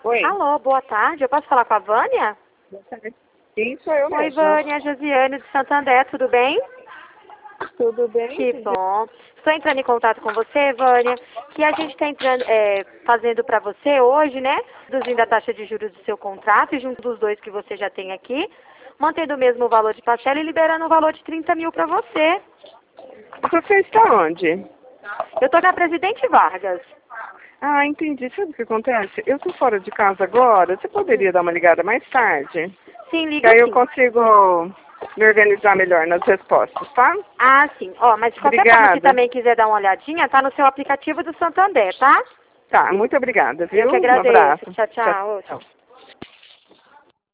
Oi. Alô, boa tarde. Eu posso falar com a Vânia? Sim, sou eu Oi, mesmo. Vânia, Josiane de Santander, tudo bem? Tudo bem? Que bom. Estou entrando em contato com você, Vânia, que a gente está fazendo para você hoje, né? Reduzindo a taxa de juros do seu contrato e junto dos dois que você já tem aqui, mantendo o mesmo valor de parcela e liberando o valor de 30 mil para você. Você está onde? Eu estou na Presidente Vargas. Ah, entendi. Sabe o que acontece? Eu estou fora de casa agora. Você poderia dar uma ligada mais tarde? Sim, Que ligo aí eu sim. consigo me organizar melhor nas respostas, tá? Ah, sim. Ó, mas de qualquer forma, se Obrigada. também quiser dar uma olhadinha, tá no seu aplicativo do Santander, tá? Tá, muito obrigada, Eu viu? que Um agradeço. abraço. Tchau, Tchau, tchau. tchau.